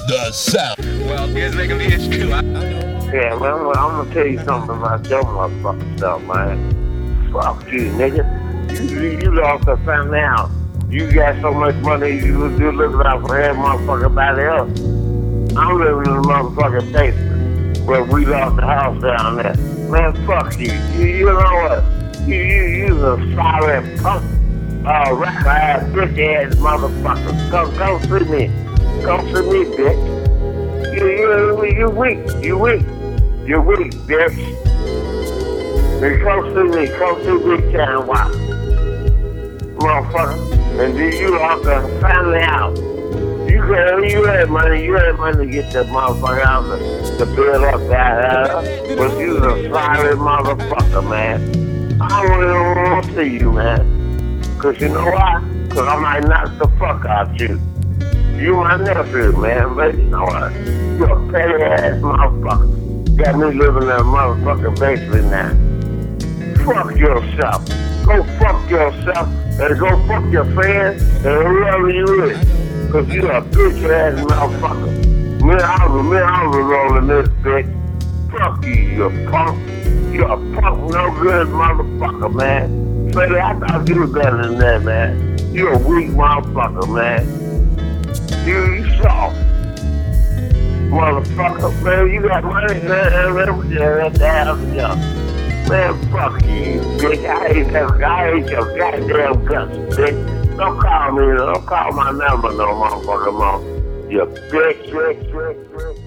The sound. Well, here's making me itch too. I know. Yeah, man, well, I'm gonna tell you something about your motherfucking stuff, man. Fuck you, nigga. You lost the family house. You got so much money, you looking out for every motherfucking else. I'm living in the motherfucking basement where we lost the house down there. Man, fuck you. You know what? You's a sorry punk. Rapper ass, bitch ass motherfucker. Come see me. Come see me, bitch. You weak. You weak, bitch. Come see Big Town Watch. Motherfucker. And then you lost the family house. You had money to get that motherfucker out to build up that but you a sorry motherfucker, man. I don't even want to see you, man. Cause you know why? Cause I might knock the fuck out you. You my nephew, man, but you know what? You a petty ass motherfucker. Got me living in a motherfucking basement now. Fuck yourself. Go fuck yourself and go fuck your friends and whoever you is. Cause you a bitch ass motherfucker. Me, I was rolling this bitch. Fuck you, you punk. You a punk, no good motherfucker, man. Freddy, I thought you was better than that, man. You a weak motherfucker, man. You soft. Motherfucker, man, you got money, man, fuck you, bitch. I hate your goddamn guts, bitch. Don't call me, don't call my number no motherfucker more. You bitch.